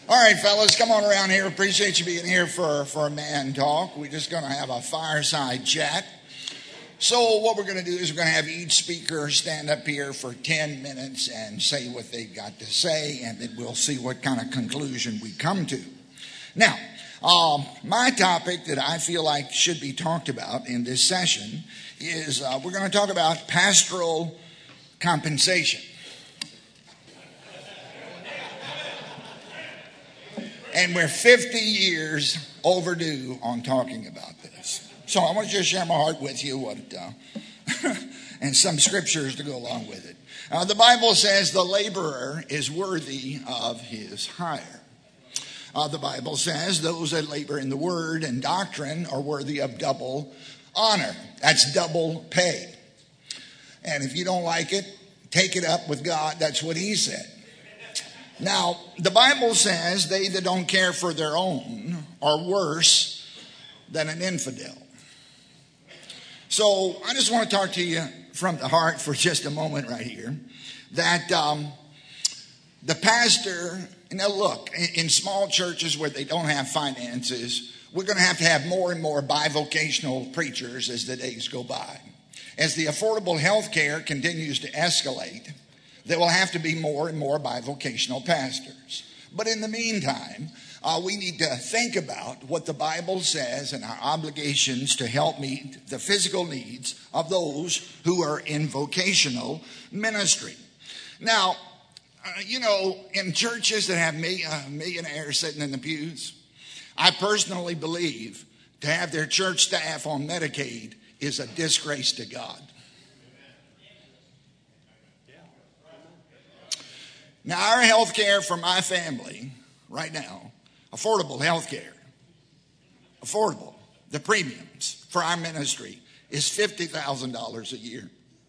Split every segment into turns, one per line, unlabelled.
All right, fellas, come on around here. Appreciate you being here for a man talk. We're just going to have a fireside chat. So what we're going to do is we're going to have each speaker stand up here for 10 minutes and say what they've got to say, and then we'll see what kind of conclusion we come to. Now, my topic that I feel like should be talked about in this session is we're going to talk about pastoral compensation. And we're 50 years overdue on talking about this. So I want to just share my heart with you and some scriptures to go along with it. The Bible says the laborer is worthy of his hire. The Bible says those that labor in the word and doctrine are worthy of double honor. That's double pay. And if you don't like it, take it up with God. That's what he said. Now, the Bible says they that don't care for their own are worse than an infidel. So I just want to talk to you from the heart for just a moment right here. That the pastor, now look, in small churches where they don't have finances, we're going to have more and more bivocational preachers as the days go by. As the affordable health care continues to escalate, there will have to be more and more bivocational pastors. But in the meantime, we need to think about what the Bible says and our obligations to help meet the physical needs of those who are in vocational ministry. Now, in churches that have millionaires sitting in the pews, I personally believe to have their church staff on Medicaid is a disgrace to God. Now, our health care for my family right now, affordable health care, the premiums for our ministry is $50,000 a year.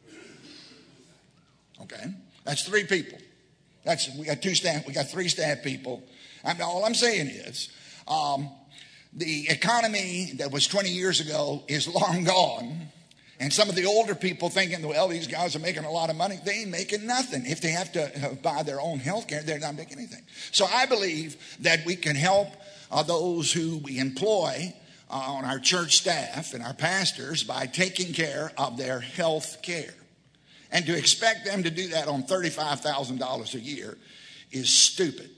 Okay? That's 3 people. We got 2 staff. We got 3 staff people. All I'm saying is the economy that was 20 years ago is long gone. And some of the older people thinking, well, these guys are making a lot of money. They ain't making nothing. If they have to buy their own health care, they're not making anything. So I believe that we can help those who we employ on our church staff and our pastors by taking care of their health care. And to expect them to do that on $35,000 a year is stupid.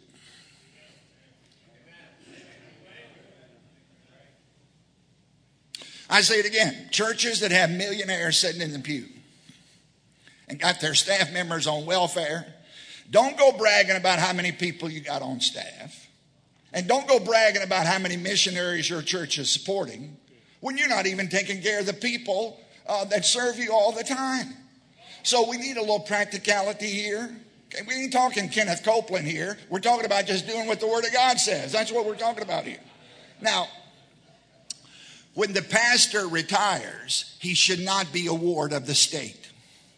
I say it again, churches that have millionaires sitting in the pew and got their staff members on welfare, don't go bragging about how many people you got on staff. And don't go bragging about how many missionaries your church is supporting when you're not even taking care of the people that serve you all the time. So we need a little practicality here. Okay, we ain't talking Kenneth Copeland here. We're talking about just doing what the Word of God says. That's what we're talking about here. Now, when the pastor retires, he should not be a ward of the state.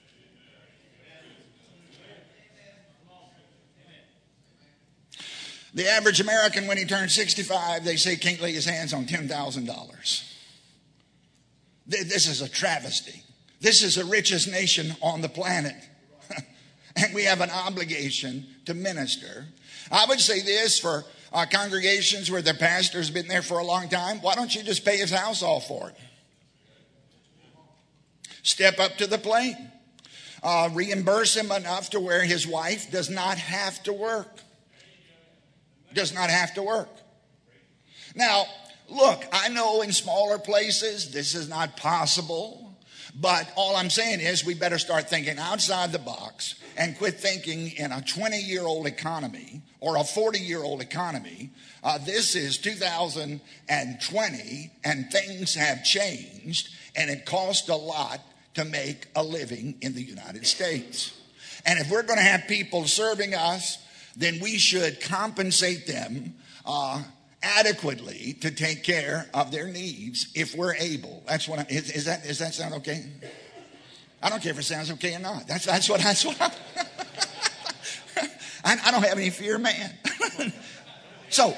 The average American, when he turns 65, they say can't lay his hands on $10,000. This is a travesty. This is the richest nation on the planet. And we have an obligation to minister. I would say this for congregations where the pastor's been there for a long time, why don't you just pay his house off for it? Step up to the plate. Reimburse him enough to where his wife does not have to work. Does not have to work. Now, look, I know in smaller places this is not possible. But all I'm saying is we better start thinking outside the box and quit thinking in a 20-year-old economy or a 40-year-old economy. This is 2020 and things have changed and it costs a lot to make a living in the United States. And if we're going to have people serving us, then we should compensate them adequately to take care of their needs if we're able. That's what does that sound okay? I don't care if it sounds okay or not. That's what I don't have any fear, man. So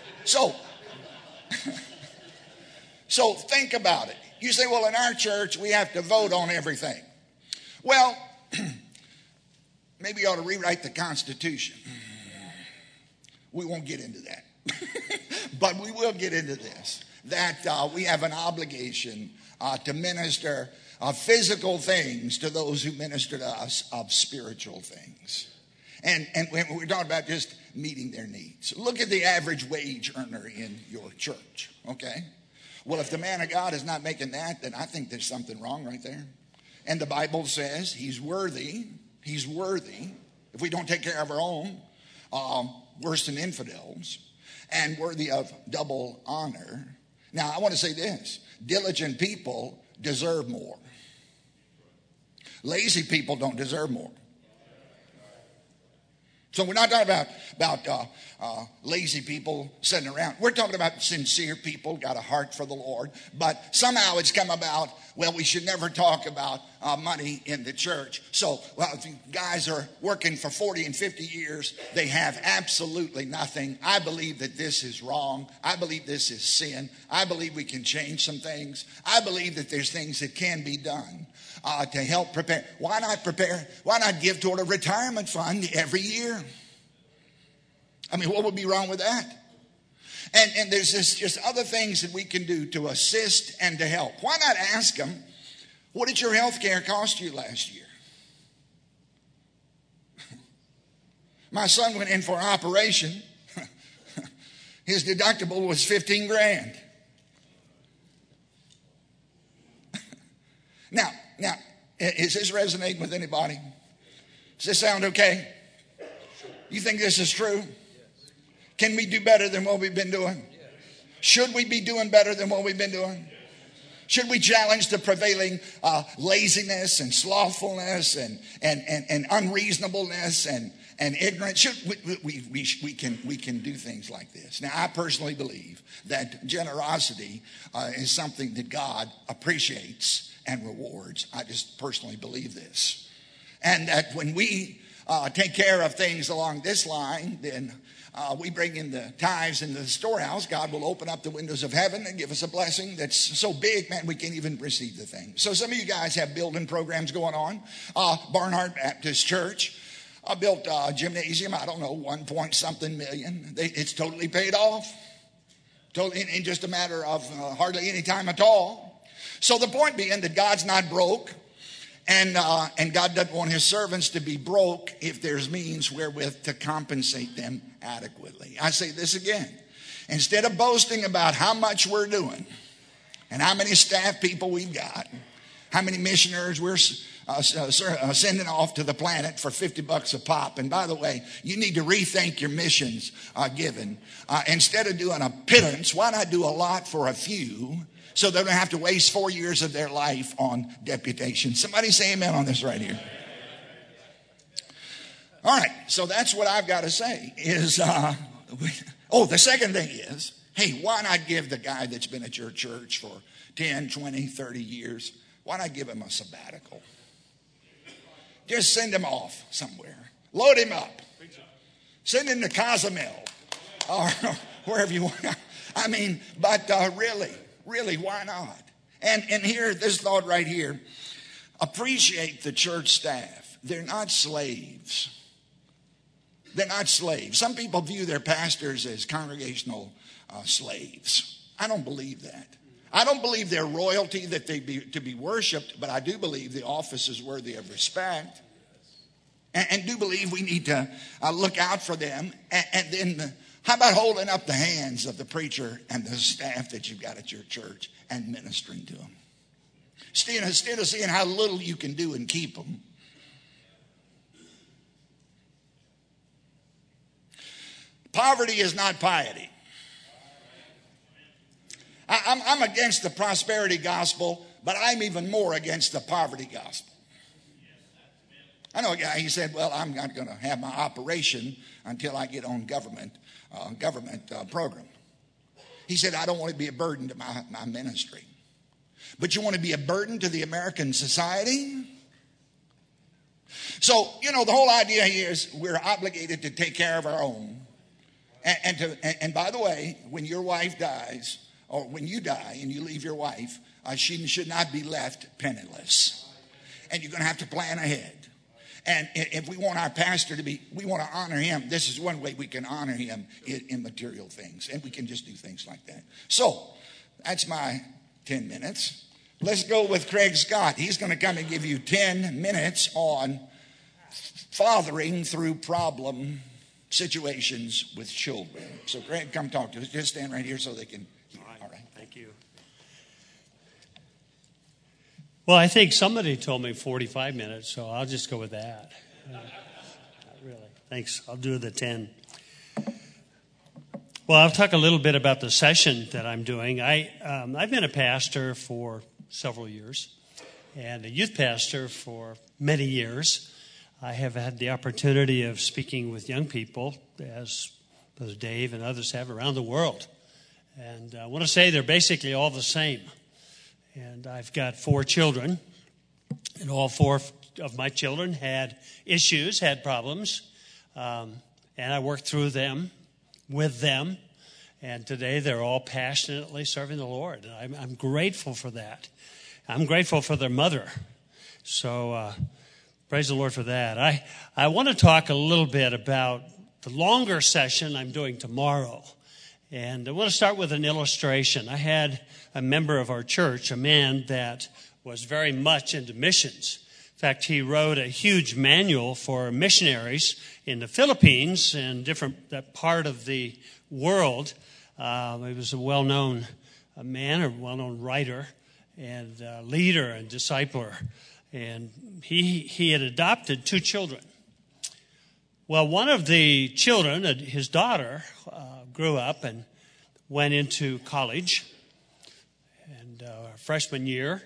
think about it. You say, well, in our church, we have to vote on everything. Well, maybe you ought to rewrite the Constitution. We won't get into that. But we will get into this, that we have an obligation to minister physical things to those who minister to us of spiritual things. And we're talking about just meeting their needs. Look at the average wage earner in your church, okay? Well, if the man of God is not making that, then I think there's something wrong right there. And the Bible says he's worthy. He's worthy. If we don't take care of our own, worse than infidels, and worthy of double honor. Now, I want to say this. Diligent people deserve more. Lazy people don't deserve more. So we're not talking about lazy people sitting around. We're talking about sincere people, got a heart for the Lord. But somehow it's come about, well, we should never talk about money in the church. So, well, if you guys are working for 40 and 50 years, they have absolutely nothing. I believe that this is wrong. I believe this is sin. I believe we can change some things. I believe that there's things that can be done to help prepare. Why not prepare? Why not give toward a retirement fund every year? I mean, what would be wrong with that? And there's just other things that we can do to assist and to help. Why not ask them, what did your health care cost you last year? My son went in for an operation. His deductible was $15,000. Now, is this resonating with anybody? Does this sound okay? You think this is true? Can we do better than what we've been doing? Should we be doing better than what we've been doing? Should we challenge the prevailing laziness and slothfulness and unreasonableness and ignorance? We can do things like this. Now, I personally believe that generosity is something that God appreciates and rewards. I just personally believe this. And that when we take care of things along this line, then we bring in the tithes into the storehouse. God will open up the windows of heaven and give us a blessing that's so big, man, we can't even receive the thing. So some of you guys have building programs going on. Barnhart Baptist Church built a gymnasium, I don't know, 1-point-something million. It's totally paid off. Totally in just a matter of hardly any time at all. So the point being that God's not broke, and God doesn't want his servants to be broke if there's means wherewith to compensate them adequately. I say this again. Instead of boasting about how much we're doing and how many staff people we've got, how many missionaries we're sending off to the planet for $50 a pop. And by the way, you need to rethink your missions given. Instead of doing a pittance, why not do a lot for a few, so they don't have to waste 4 years of their life on deputation? Somebody say amen on this right here. All right, so that's what I've got to say is, the second thing is, hey, why not give the guy that's been at your church for 10, 20, 30 years, why not give him a sabbatical? Just send him off somewhere. Load him up. Send him to Cozumel or wherever you want. I mean, but really, why not? And here, this thought right here, appreciate the church staff. They're not slaves. They're not slaves. Some people view their pastors as congregational slaves. I don't believe that. I don't believe they're royalty that they be to be worshiped, but I do believe the office is worthy of respect. And do believe we need to look out for them. And then how about holding up the hands of the preacher and the staff that you've got at your church and ministering to them? Instead of seeing how little you can do and keep them. Poverty is not piety. I'm against the prosperity gospel, but I'm even more against the poverty gospel. I know a guy, he said, well, I'm not going to have my operation until I get on government program. He said, I don't want to be a burden to my ministry. But you want to be a burden to the American society? So, the whole idea here is we're obligated to take care of our own. And by the way, when your wife dies, or when you die and you leave your wife, she should not be left penniless. And you're going to have to plan ahead. And if we want our pastor we want to honor him, this is one way we can honor him in material things. And we can just do things like that. So, that's my 10 minutes. Let's go with Craig Scott. He's going to come and give you 10 minutes on fathering through problem situations with children. So, Craig, come talk to us. Just stand right here so they can hear. All right.
Thank you. Well, I think somebody told me 45 minutes, so I'll just go with that. Not really. Thanks. I'll do the 10. Well, I'll talk a little bit about the session that I'm doing. I've been a pastor for several years and a youth pastor for many years. I have had the opportunity of speaking with young people, as Brother Dave and others have, around the world. And I want to say they're basically all the same. And I've got 4 children, and all 4 of my children had issues, had problems, and I worked through them, with them, and today they're all passionately serving the Lord. And I'm grateful for that. I'm grateful for their mother. So praise the Lord for that. I want to talk a little bit about the longer session I'm doing tomorrow. And I want to start with an illustration. I had a member of our church, a man that was very much into missions. In fact, he wrote a huge manual for missionaries in the Philippines and that part of the world. He was a well-known man, a well-known writer and leader and discipler. And he had adopted 2 children. Well, one of the children, his daughter, grew up and went into college. And freshman year,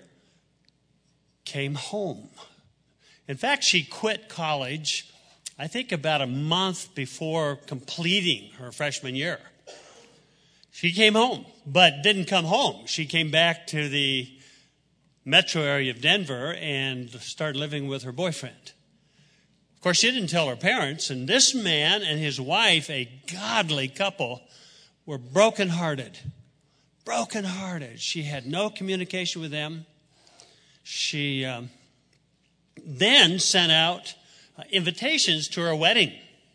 came home. In fact, she quit college, I think about a month before completing her freshman year. She came home, but didn't come home. She came back to the metro area of Denver and started living with her boyfriend. Of course, she didn't tell her parents, and this man and his wife, a godly couple, were brokenhearted. Brokenhearted. She had no communication with them. She then sent out invitations to her wedding.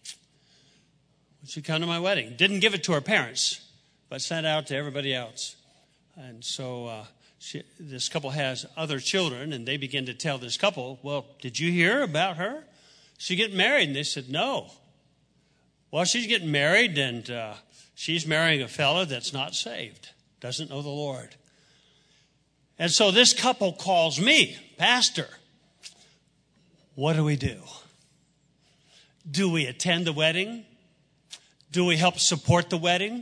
Would you come to my wedding? Didn't give it to her parents, but sent out to everybody else. And so this couple has other children, and they begin to tell this couple, well, did you hear about her? She's getting married. And they said, no. Well, she's getting married, and she's marrying a fella that's not saved, doesn't know the Lord. And so this couple calls me, Pastor, what do we do? Do we attend the wedding? Do we help support the wedding?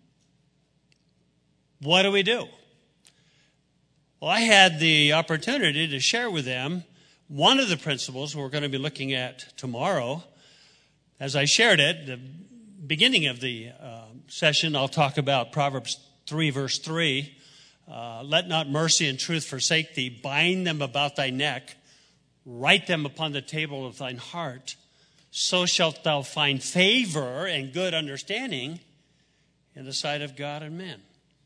What do we do? Well, I had the opportunity to share with them one of the principles we're going to be looking at tomorrow. As I shared it, the beginning of the session, I'll talk about Proverbs 3, verse 3. Let not mercy and truth forsake thee. Bind them about thy neck. Write them upon the table of thine heart. So shalt thou find favor and good understanding in the sight of God and men.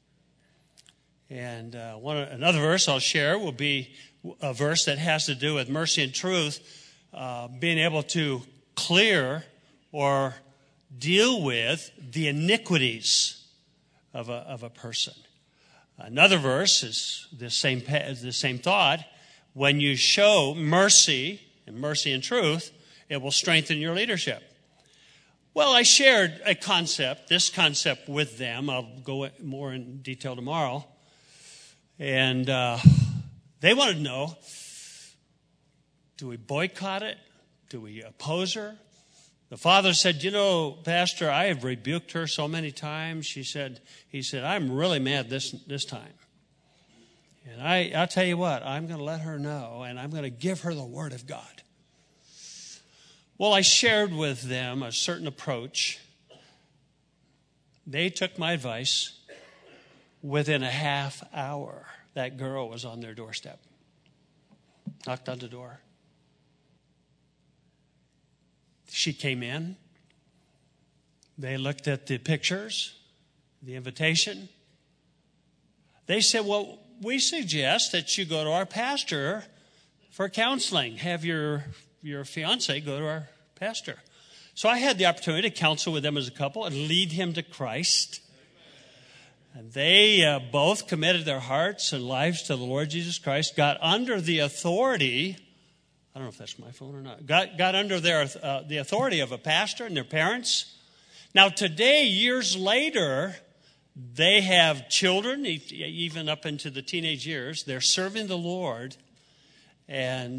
And another verse I'll share will be a verse that has to do with mercy and truth, being able to clear or deal with the iniquities of a person. Another verse is the same thought. When you show mercy and truth, it will strengthen your leadership. Well, I shared this concept with them. I'll go more in detail tomorrow. And they wanted to know, do we boycott it? Do we oppose her? The father said, Pastor, I have rebuked her so many times. He said, I'm really mad this time. And I'll tell you what, I'm going to let her know, and I'm going to give her the word of God. Well, I shared with them a certain approach. They took my advice. Within a half hour, that girl was on their doorstep. Knocked on the door. She came in. They looked at the pictures, the invitation. They said, well, we suggest that you go to our pastor for counseling. Have your your fiance go to our pastor. So I had the opportunity to counsel with them as a couple and lead him to Christ. And they both committed their hearts and lives to the Lord Jesus Christ, got under the authority, I don't know if that's my phone or not, got under the authority of a pastor and their parents. Now today, years later, they have children, even up into the teenage years. They're serving the Lord. And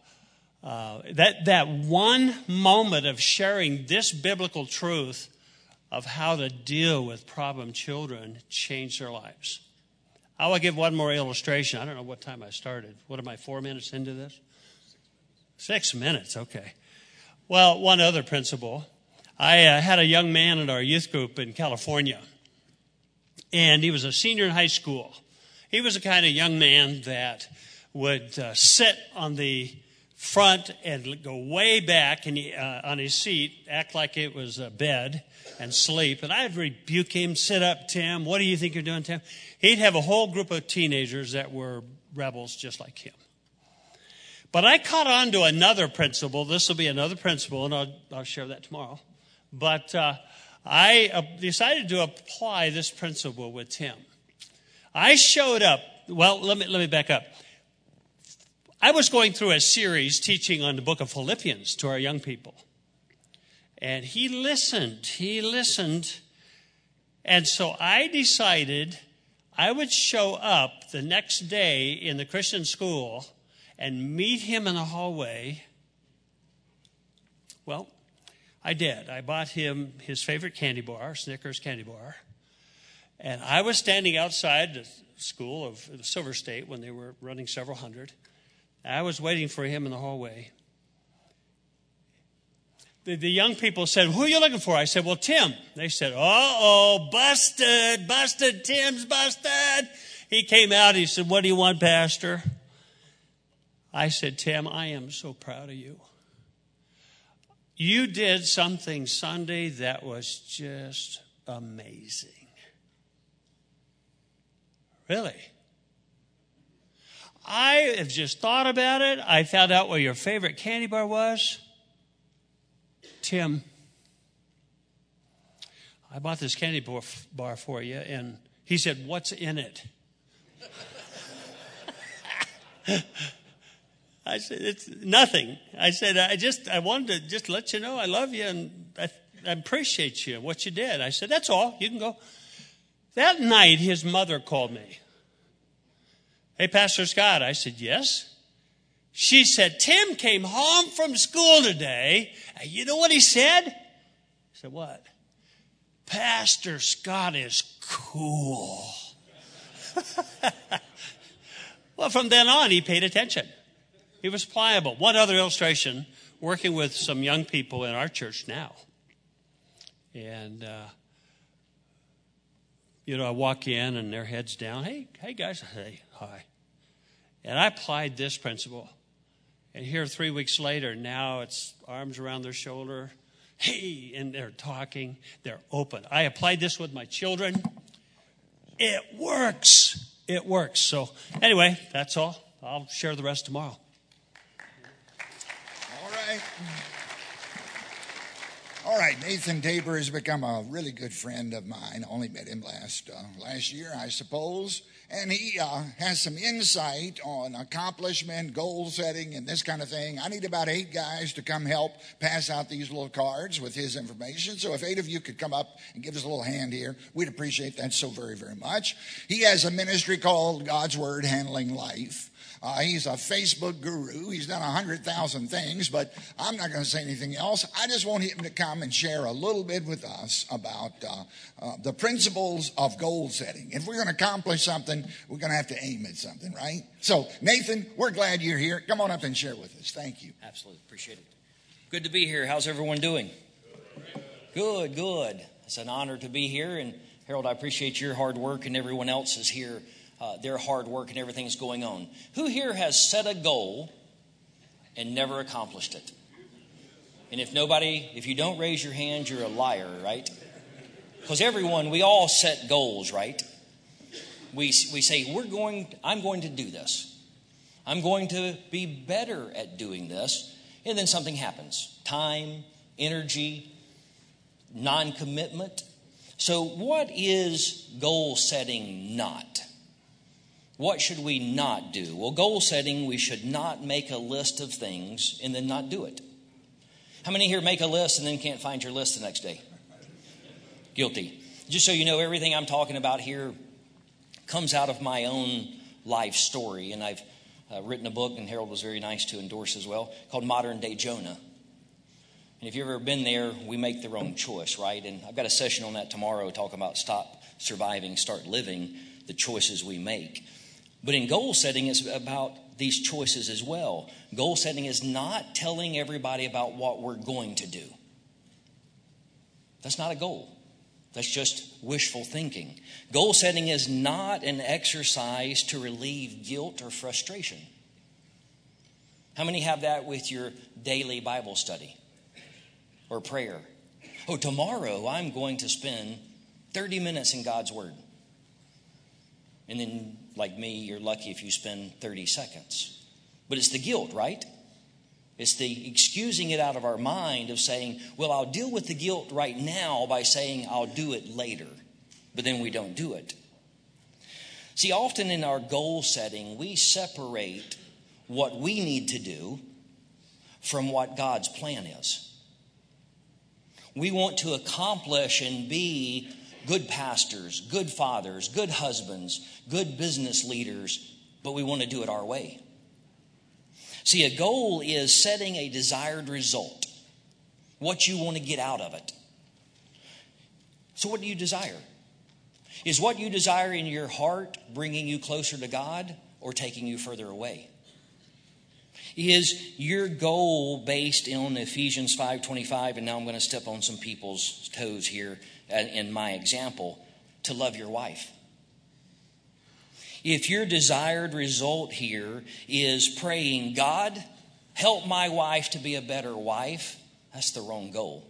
that one moment of sharing this biblical truth of how to deal with problem children changed their lives. I will give one more illustration. I don't know what time I started. What am I, 4 minutes into this? 6 minutes, okay. Well, one other principle. I had a young man in our youth group in California, and he was a senior in high school. He was the kind of young man that would sit on the front and go way back and on his seat, act like it was a bed, and sleep. And I'd rebuke him, sit up, Tim. What do you think you're doing, Tim? He'd have a whole group of teenagers that were rebels just like him. But I caught on to another principle. This will be another principle, and I'll share that tomorrow. But I decided to apply this principle with Tim. I showed up. Well, let me back up. I was going through a series teaching on the book of Philippians to our young people. And he listened. And so I decided I would show up the next day in the Christian school and meet him in the hallway. Well, I did. I bought him his favorite candy bar, Snickers candy bar. And I was standing outside the school of the Silver State when they were running several hundred. I was waiting for him in the hallway. The young people said, "Who are you looking for?" I said, "Well, Tim." They said, "Uh-oh, busted, Tim's busted." He came out, he said, "What do you want, Pastor?" I said, "Tim, I am so proud of you. You did something Sunday that was just amazing." Really? I have just thought about it. I found out what your favorite candy bar was. Tim, I bought this candy bar for you. And he said, "What's in it?" I said, "It's nothing." I said, I wanted to just let you know I love you and I appreciate you, what you did. I said, "That's all. You can go." That night, his mother called me. "Hey, Pastor Scott." I said, "Yes." She said, "Tim came home from school today. And you know what he said?" I said, "What?" "Pastor Scott is cool." Well, from then on, he paid attention. He was pliable. One other illustration, working with some young people in our church now. And, I walk in and their heads down. Hey guys. Hey, hi. And I applied this principle. And here 3 weeks later, now it's arms around their shoulder. Hey, and they're talking. They're open. I applied this with my children. It works. It works. So anyway, that's all. I'll share the rest tomorrow.
All right, Nathan Tabor has become a really good friend of mine. I only met him last year, I suppose. And he has some insight on accomplishment, goal setting, and this kind of thing. I need about 8 guys to come help pass out these little cards with his information. So if 8 of you could come up and give us a little hand here, we'd appreciate that so very, very much. He has a ministry called God's Word Handling Life. He's a Facebook guru. He's done 100,000 things, but I'm not going to say anything else. I just want him to come and share a little bit with us about the principles of goal setting. If we're going to accomplish something, we're going to have to aim at something, right? So, Nathan, we're glad you're here. Come on up and share with us. Thank you.
Absolutely. Appreciate it. Good to be here. How's everyone doing? Good. It's an honor to be here. And, Harold, I appreciate your hard work and everyone else is here. Their hard work and everything's going on. Who here has set a goal and never accomplished it? And if you don't raise your hand, you're a liar, right? Because we all set goals, right? We say, I'm going to do this. I'm going to be better at doing this. and then something happens. Time, energy, non-commitment. So what is goal setting not? What should we not do? Well, goal setting, we should not make a list of things and then not do it. How many here make a list and then can't find your list the next day? Guilty. Just so you know, everything I'm talking about here comes out of my own life story. And I've written a book, and Harold was very nice to endorse as well, called Modern Day Jonah. And if you've ever been there, we make the wrong choice, right? And I've got a session on that tomorrow talking about stop surviving, start living, the choices we make. But in goal setting, it's about these choices as well. Goal setting is not telling everybody about what we're going to do. That's not a goal. That's just wishful thinking. Goal setting is not an exercise to relieve guilt or frustration. How many have that with your daily Bible study or prayer? Oh, tomorrow I'm going to spend 30 minutes in God's Word. And then, like me, you're lucky if you spend 30 seconds. But it's the guilt, right? It's the excusing it out of our mind of saying, well, I'll deal with the guilt right now by saying I'll do it later. But then we don't do it. See, often in our goal setting, we separate what we need to do from what God's plan is. We want to accomplish and be good pastors, good fathers, good husbands, good business leaders, but we want to do it our way. See, a goal is setting a desired result, what you want to get out of it. So what do you desire? Is what you desire in your heart bringing you closer to God or taking you further away? Is your goal based on Ephesians 5:25, and now I'm going to step on some people's toes here in my example, to love your wife? If your desired result here is praying, God, help my wife to be a better wife, that's the wrong goal.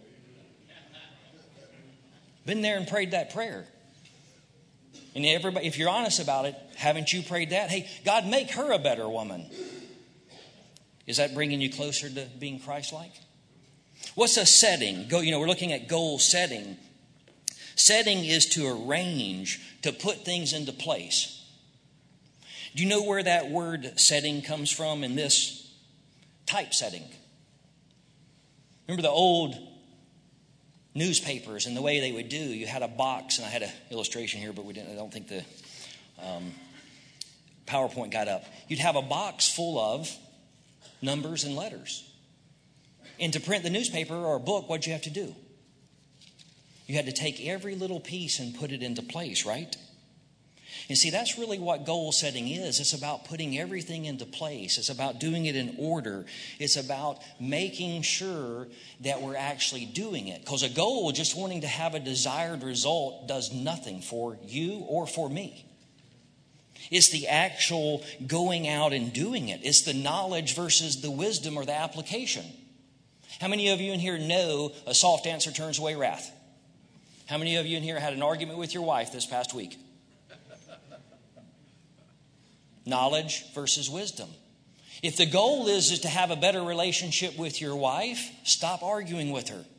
Been there and prayed that prayer. And everybody, if you're honest about it, haven't you prayed that? Hey, God, make her a better woman. Is that bringing you closer to being Christ-like? What's a setting? We're looking at goal setting. Setting is to arrange, to put things into place. Do you know where that word setting comes from in this typesetting? Remember the old newspapers and the way they would do? You had a box, and I had an illustration here, but I don't think the PowerPoint got up. You'd have a box full of numbers and letters. And to print the newspaper or a book, what'd you have to do? You had to take every little piece and put it into place, right? And see, that's really what goal setting is. It's about putting everything into place. It's about doing it in order. It's about making sure that we're actually doing it. Because a goal, just wanting to have a desired result, does nothing for you or for me. It's the actual going out and doing it. It's the knowledge versus the wisdom or the application. How many of you in here know a soft answer turns away wrath? How many of you in here had an argument with your wife this past week? Knowledge versus wisdom. If the goal is to have a better relationship with your wife, stop arguing with her.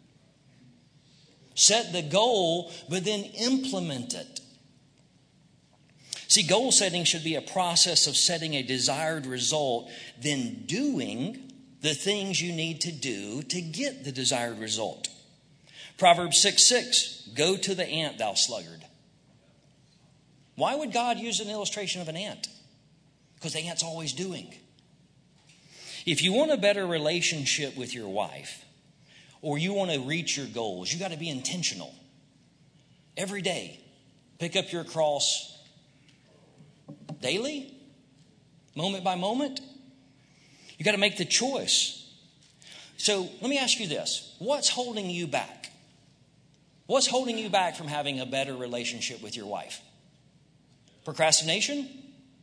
Set the goal, but then implement it. See, goal setting should be a process of setting a desired result, then doing the things you need to do to get the desired result. Proverbs 6:6, go to the ant, thou sluggard. Why would God use an illustration of an ant? Because the ant's always doing. If you want a better relationship with your wife, or you want to reach your goals, you got to be intentional. Every day, pick up your cross daily, moment by moment. You got to make the choice. So let me ask you this. What's holding you back? What's holding you back from having a better relationship with your wife? Procrastination?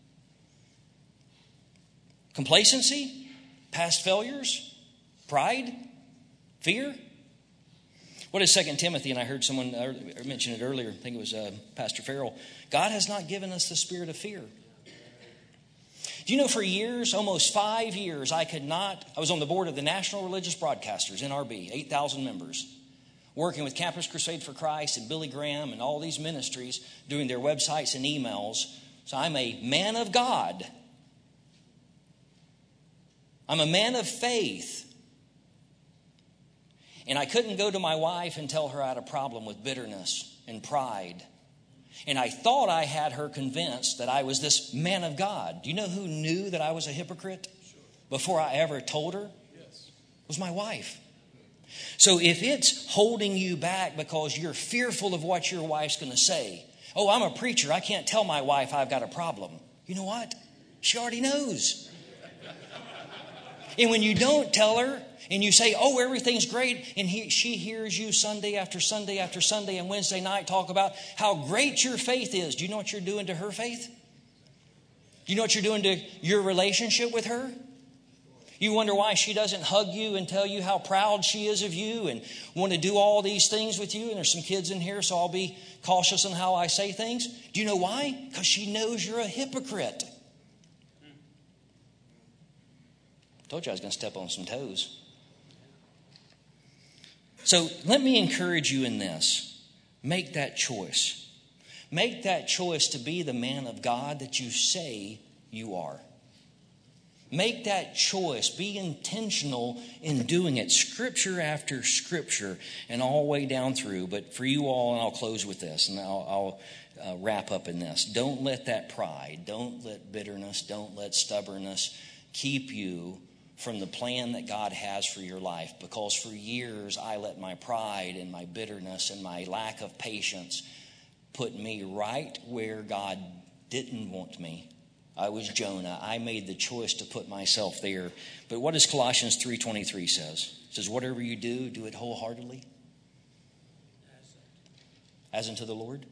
Complacency? Past failures? Pride? Fear? What is 2 Timothy? And I heard someone mention it earlier. I think it was Pastor Farrell. God has not given us the spirit of fear. Do you know for years, almost 5 years, I was on the board of the National Religious Broadcasters, NRB, 8,000 members, working with Campus Crusade for Christ and Billy Graham and all these ministries, doing their websites and emails. So I'm a man of God. I'm a man of faith. And I couldn't go to my wife and tell her I had a problem with bitterness and pride. And I thought I had her convinced that I was this man of God. Do you know who knew that I was a hypocrite before I ever told her? It was my wife. So if it's holding you back because you're fearful of what your wife's going to say, oh, I'm a preacher, I can't tell my wife I've got a problem. You know what? She already knows. And when you don't tell her and you say, oh, everything's great, and she hears you Sunday after Sunday after Sunday and Wednesday night talk about how great your faith is, do you know what you're doing to her faith? Do you know what you're doing to your relationship with her? You wonder why she doesn't hug you and tell you how proud she is of you and want to do all these things with you. And there's some kids in here, so I'll be cautious on how I say things. Do you know why? Because she knows you're a hypocrite. Told you I was going to step on some toes. So let me encourage you in this. Make that choice. Make that choice to be the man of God that you say you are. Make that choice. Be intentional in doing it. Scripture after scripture and all the way down through. But for you all, and I'll close with this, and I'll wrap up in this. Don't let that pride, don't let bitterness, don't let stubbornness keep you from the plan that God has for your life. Because for years, I let my pride and my bitterness and my lack of patience put me right where God didn't want me. I was Jonah. I made the choice to put myself there. But what does Colossians 3:23 says? It says, whatever you do, do it wholeheartedly. As unto the Lord.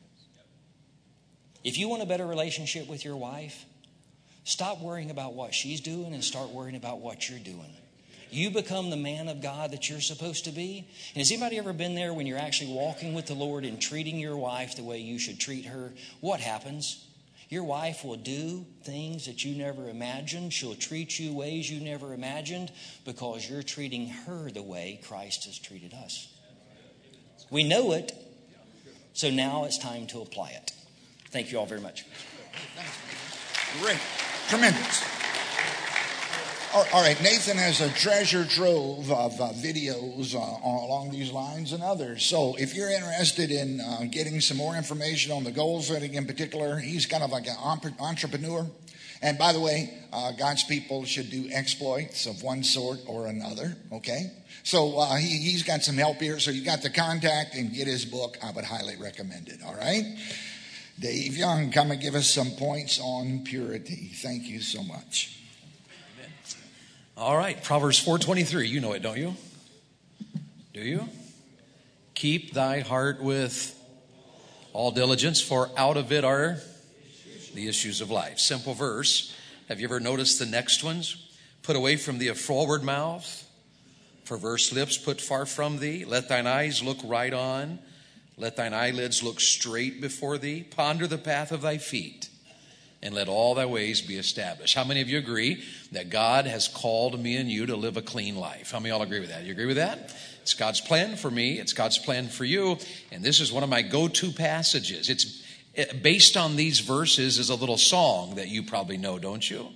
If you want a better relationship with your wife, stop worrying about what she's doing and start worrying about what you're doing. You become the man of God that you're supposed to be. And has anybody ever been there when you're actually walking with the Lord and treating your wife the way you should treat her? What happens? Your wife will do things that you never imagined. She'll treat you ways you never imagined because you're treating her the way Christ has treated us. We know it, so now it's time to apply it. Thank you all very much.
Great. Tremendous. All right, Nathan has a treasure trove of videos along these lines and others. So if you're interested in getting some more information on the goal setting in particular, he's kind of like an entrepreneur. And by the way, God's people should do exploits of one sort or another, okay? So he's got some help here. So you got the contact and get his book. I would highly recommend it, all right? Dave Young, come and give us some points on purity. Thank you so much.
All right, Proverbs 4:23. You know it, don't you? Do you? Keep thy heart with all diligence, for out of it are the issues of life. Simple verse. Have you ever noticed the next ones? Put away from thee a forward mouth, perverse lips put far from thee. Let thine eyes look right on. Let thine eyelids look straight before thee. Ponder the path of thy feet, and let all thy ways be established. How many of you agree that God has called me and you to live a clean life? How many of y'all agree with that? You agree with that? It's God's plan for me. It's God's plan for you. And this is one of my go-to passages. It's based on these verses is a little song that you probably know, don't you?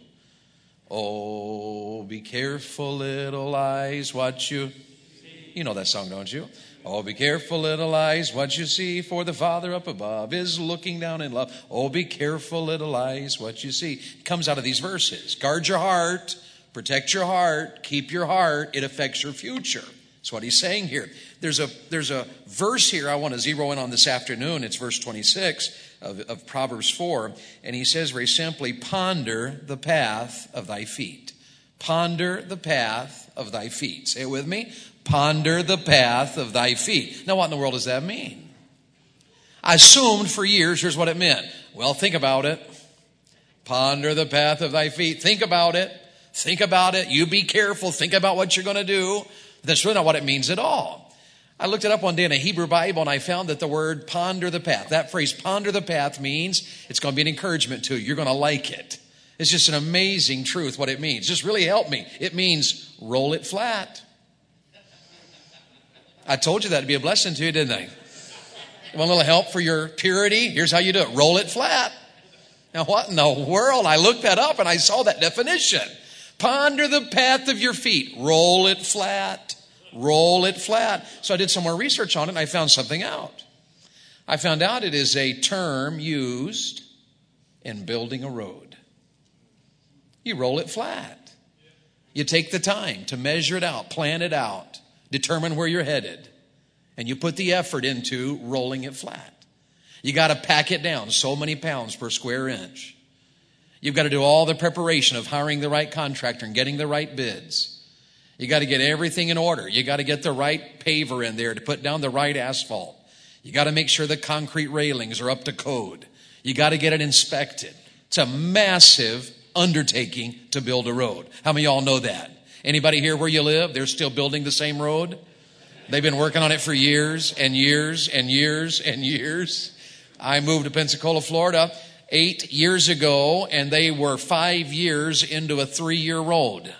Oh, be careful, little eyes, what you... You know that song, don't you? Oh, be careful, little eyes, what you see, for the Father up above is looking down in love. Oh, be careful, little eyes, what you see. It comes out of these verses. Guard your heart, protect your heart, keep your heart. It affects your future. That's what he's saying here. There's a verse here I want to zero in on this afternoon. It's verse 26 of Proverbs 4. And he says very simply, ponder the path of thy feet. Ponder the path of thy feet. Say it with me. Ponder the path of thy feet. Now, what in the world does that mean? I assumed for years, here's what it meant. Well, think about it. Ponder the path of thy feet. Think about it. Think about it. You be careful. Think about what you're going to do. That's really not what it means at all. I looked it up one day in a Hebrew Bible, and I found that the word ponder the path, that phrase ponder the path means it's going to be an encouragement to you. You're going to like it. It's just an amazing truth what it means. Just really help me. It means roll it flat. I told you that would be a blessing to you, didn't I? Want a little help for your purity? Here's how you do it. Roll it flat. Now, what in the world? I looked that up and I saw that definition. Ponder the path of your feet. Roll it flat. Roll it flat. So I did some more research on it and I found something out. I found out it is a term used in building a road. You roll it flat. You take the time to measure it out, plan it out, determine where you're headed, and you put the effort into rolling it flat. You got to pack it down so many pounds per square inch. You've got to do all the preparation of hiring the right contractor and getting the right bids. You got to get everything in order. You got to get the right paver in there to put down the right asphalt. You got to make sure the concrete railings are up to code. You got to get it inspected. It's a massive undertaking to build a road. How many of y'all know that? Anybody here where you live, they're still building the same road? They've been working on it for years and years and years and years. I moved to Pensacola, Florida 8 years ago, and they were 5 years into a 3-year road.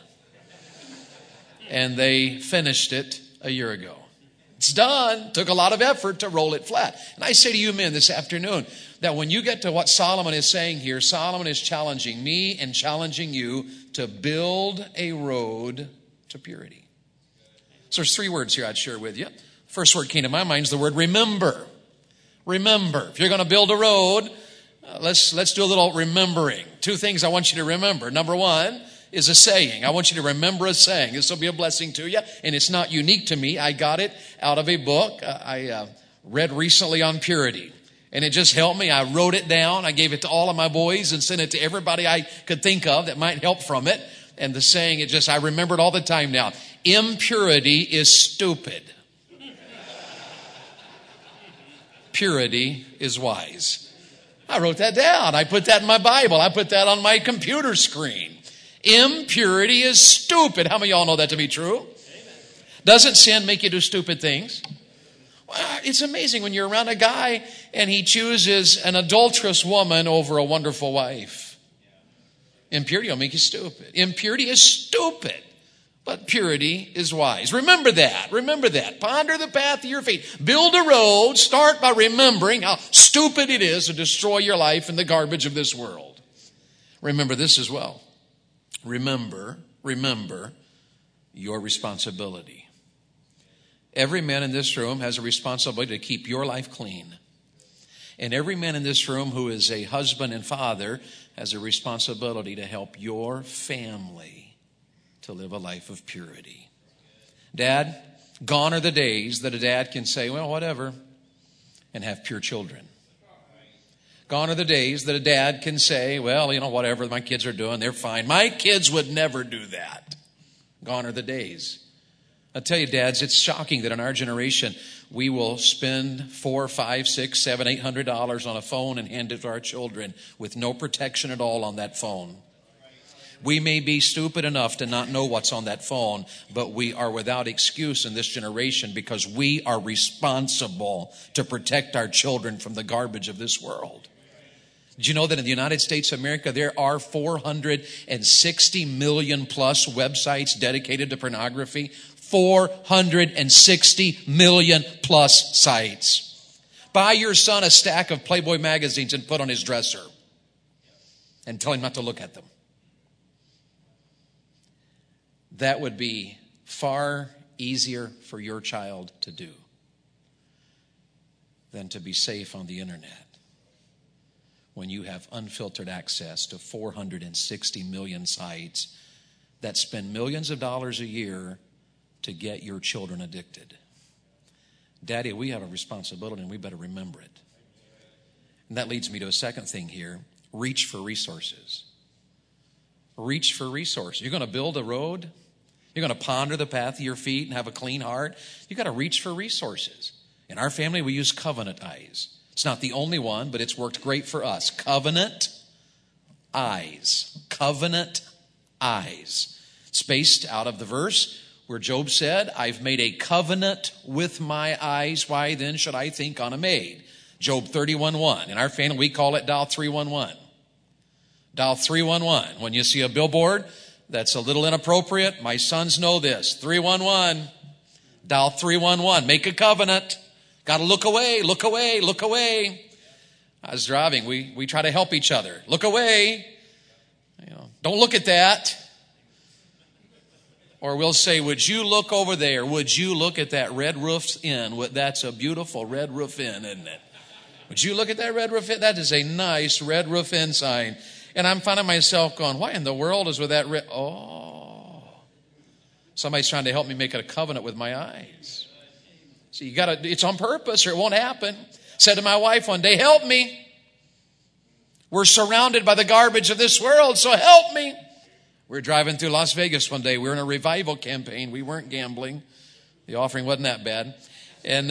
And they finished it a year ago. It's done. Took a lot of effort to roll it flat. And I say to you men this afternoon that when you get to what Solomon is saying here, Solomon is challenging me and challenging you to build a road to purity. So there's 3 words here I'd share with you. First word came to my mind is the word remember. Remember. If you're going to build a road, let's do a little remembering. 2 things I want you to remember. Number 1 is a saying. I want you to remember a saying. This will be a blessing to you, and it's not unique to me. I got it out of a book I read recently on purity, and it just helped me. I wrote it down. I gave it to all of my boys and sent it to everybody I could think of that might help from it. And the saying, I remember it all the time now. Impurity is stupid. Purity is wise. I wrote that down. I put that in my Bible. I put that on my computer screen. Impurity is stupid. How many of y'all know that to be true? Amen. Doesn't sin make you do stupid things? Well, it's amazing when you're around a guy and he chooses an adulterous woman over a wonderful wife. Impurity will make you stupid. Impurity is stupid, but purity is wise. Remember that. Remember that. Ponder the path of your feet. Build a road. Start by remembering how stupid it is to destroy your life in the garbage of this world. Remember this as well. Remember your responsibility. Every man in this room has a responsibility to keep your life clean. And every man in this room who is a husband and father has a responsibility to help your family to live a life of purity. Dad, gone are the days that a dad can say, well, whatever, and have pure children. Gone are the days that a dad can say, well, whatever my kids are doing, they're fine. My kids would never do that. Gone are the days. I tell you, dads, it's shocking that in our generation, we will spend $400, $500, $600, $700, $800 on a phone and hand it to our children with no protection at all on that phone. We may be stupid enough to not know what's on that phone, but we are without excuse in this generation because we are responsible to protect our children from the garbage of this world. Did you know that in the United States of America, there are 460 million plus websites dedicated to pornography? 460 million plus sites. Buy your son a stack of Playboy magazines and put on his dresser and tell him not to look at them. That would be far easier for your child to do than to be safe on the internet when you have unfiltered access to 460 million sites that spend millions of dollars a year to get your children addicted. Daddy, we have a responsibility and we better remember it. And that leads me to a second thing here. Reach for resources. Reach for resources. You're going to build a road. You're going to ponder the path of your feet and have a clean heart. You've got to reach for resources. In our family, we use Covenant Eyes. It's not the only one, but it's worked great for us. Covenant Eyes. Covenant Eyes. It's based out of the verse where Job said, I've made a covenant with my eyes. Why then should I think on a maid? Job 31:1. In our family, we call it dial 311. Dial 311. When you see a billboard that's a little inappropriate, my sons know this. 311. Dial 311. Make a covenant. Got to look away, look away, look away. I was driving. We try to help each other. Look away. Don't look at that. Or we'll say, would you look over there? Would you look at that red roof inn? That's a beautiful red roof inn, isn't it? Would you look at that red roof inn? That is a nice red roof inn sign. And I'm finding myself going, why in the world is with that red? Oh. Somebody's trying to help me make a covenant with my eyes. So it's on purpose or it won't happen. Said to my wife one day, help me. We're surrounded by the garbage of this world, so help me. We were driving through Las Vegas one day. We were in a revival campaign. We weren't gambling. The offering wasn't that bad. And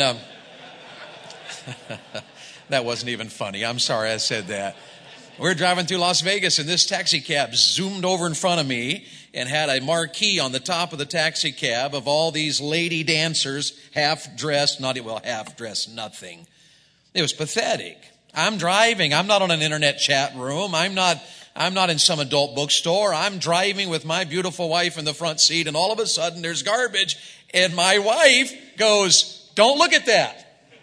that wasn't even funny. I'm sorry I said that. We were driving through Las Vegas, and this taxi cab zoomed over in front of me and had a marquee on the top of the taxi cab of all these lady dancers, half-dressed, half-dressed, nothing. It was pathetic. I'm driving. I'm not on an internet chat room. I'm not in some adult bookstore. I'm driving with my beautiful wife in the front seat, and all of a sudden there's garbage, and my wife goes, don't look at that.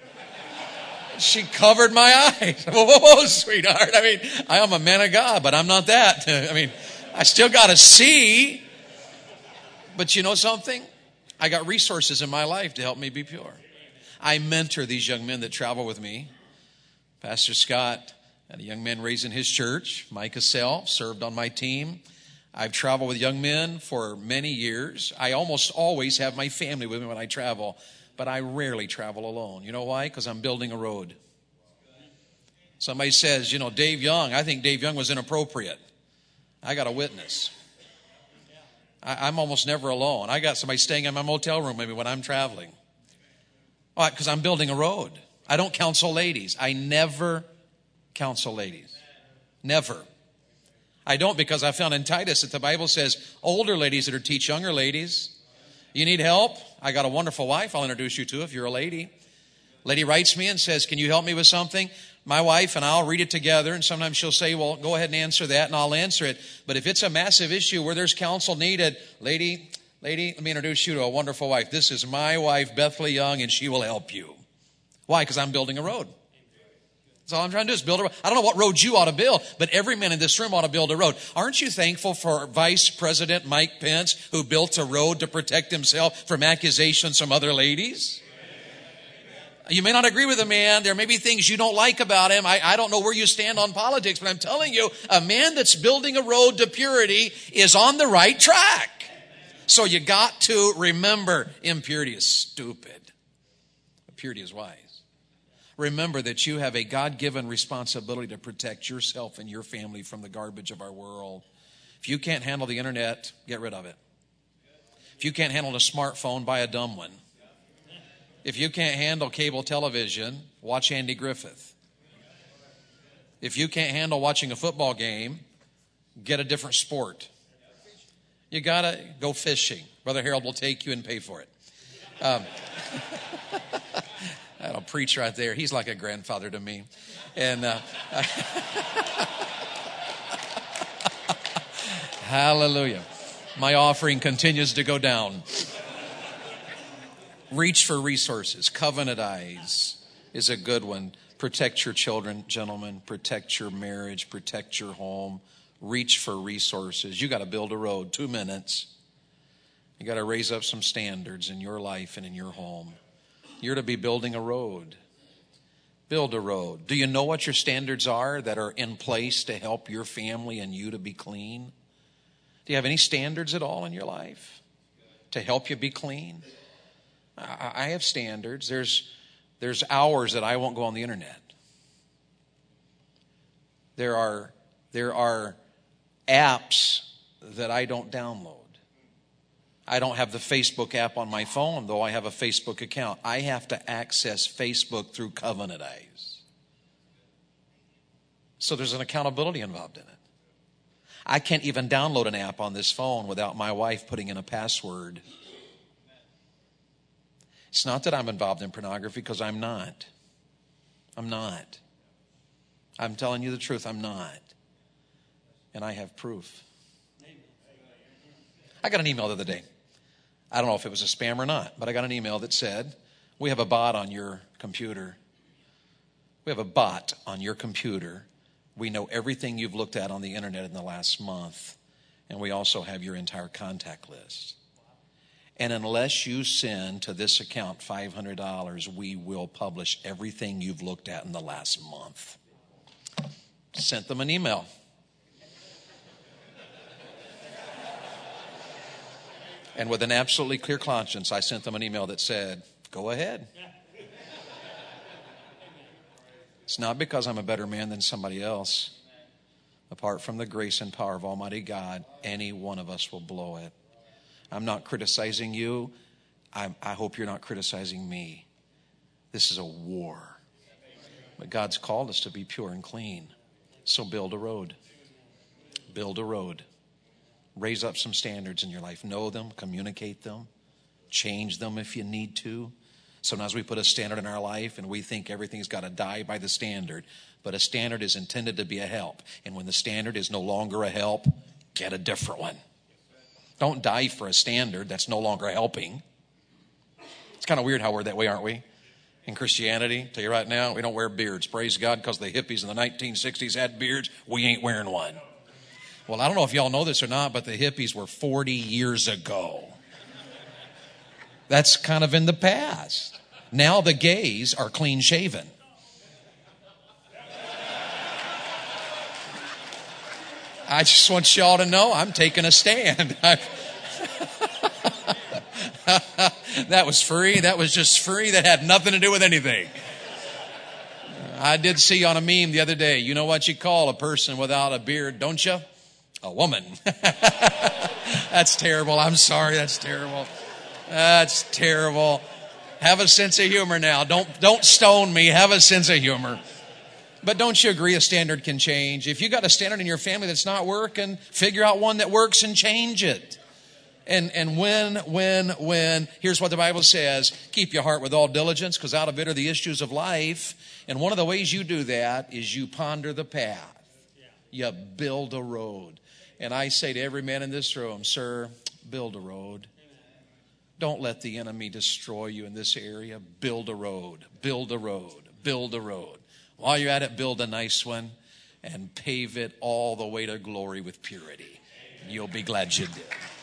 She covered my eyes. Whoa, sweetheart. I am a man of God, but I'm not that. I still got to see. But you know something? I got resources in my life to help me be pure. I mentor these young men that travel with me. Pastor Scott had a young man raised in his church. Mike Cassell served on my team. I've traveled with young men for many years. I almost always have my family with me when I travel, but I rarely travel alone. You know why? Because I'm building a road. Somebody says, Dave Young, I think Dave Young was inappropriate. I got a witness. I'm almost never alone. I got somebody staying in my motel room maybe when I'm traveling. Why? Because I'm building a road. I don't counsel ladies. I never counsel ladies. Never. I don't, because I found in Titus that the Bible says older ladies that are teach younger ladies. You need help? I got a wonderful wife I'll introduce you to if you're a lady. Lady writes me and says, can you help me with something? My wife and I'll read it together, and sometimes she'll say, well, go ahead and answer that, and I'll answer it. But if it's a massive issue where there's counsel needed, lady, let me introduce you to a wonderful wife. This is my wife, Bethany Young, and she will help you. Why? Because I'm building a road. That's all I'm trying to do is build a road. I don't know what road you ought to build, but every man in this room ought to build a road. Aren't you thankful for Vice President Mike Pence, who built a road to protect himself from accusations from other ladies? You may not agree with a man. There may be things you don't like about him. I don't know where you stand on politics, but I'm telling you, a man that's building a road to purity is on the right track. So you got to remember, impurity is stupid. Purity is wise. Remember that you have a God-given responsibility to protect yourself and your family from the garbage of our world. If you can't handle the internet, get rid of it. If you can't handle a smartphone, buy a dumb one. If you can't handle cable television, watch Andy Griffith. If you can't handle watching a football game, get a different sport. You got to go fishing. Brother Harold will take you and pay for it. That'll preach right there. He's like a grandfather to me. And hallelujah. My offering continues to go down. Reach for resources. Covenant eyes is a good one. Protect your children, gentlemen. Protect your marriage. Protect your home. Reach for resources. You got to build a road. 2 minutes. You got to raise up some standards in your life and in your home. You're to be building a road. Build a road. Do you know what your standards are that are in place to help your family and you to be clean? Do you have any standards at all in your life to help you be clean? I have standards. There's hours that I won't go on the internet. There are apps that I don't download. I don't have the Facebook app on my phone, though I have a Facebook account. I have to access Facebook through Covenant Eyes. So there's an accountability involved in it. I can't even download an app on this phone without my wife putting in a password. It's not that I'm involved in pornography, because I'm not. I'm not. I'm telling you the truth, I'm not. And I have proof. I got an email the other day. I don't know if it was a spam or not, but I got an email that said, we have a bot on your computer. We have a bot on your computer. We know everything you've looked at on the internet in the last month. And we also have your entire contact list. And unless you send to this account $500, we will publish everything you've looked at in the last month. Sent them an email. And with an absolutely clear conscience, I sent them an email that said, go ahead. It's not because I'm a better man than somebody else. Apart from the grace and power of Almighty God, any one of us will blow it. I'm not criticizing you. I hope you're not criticizing me. This is a war. But God's called us to be pure and clean. So build a road. Build a road. Raise up some standards in your life. Know them, communicate them, change them if you need to. Sometimes we put a standard in our life and we think everything's got to die by the standard. But a standard is intended to be a help. And when the standard is no longer a help, get a different one. Don't die for a standard that's no longer helping. It's kind of weird how we're that way, aren't we? In Christianity, tell you right now, we don't wear beards. Praise God, because the hippies in the 1960s had beards. We ain't wearing one. Well, I don't know if y'all know this or not, but the hippies were 40 years ago. That's kind of in the past. Now the gays are clean shaven. I just want y'all to know I'm taking a stand. That was free. That was just free. That had nothing to do with anything. I did see on a meme the other day, you know what you call a person without a beard, don't you? A woman. That's terrible. I'm sorry. That's terrible. That's terrible. Have a sense of humor now. Don't stone me. Have a sense of humor. But don't you agree a standard can change? If you got a standard in your family that's not working, figure out one that works and change it. And when, here's what the Bible says, keep your heart with all diligence, because out of it are the issues of life. And one of the ways you do that is you ponder the path. You build a road. And I say to every man in this room, sir, build a road. Don't let the enemy destroy you in this area. Build a road, build a road, build a road. While you're at it, build a nice one and pave it all the way to glory with purity. You'll be glad you did.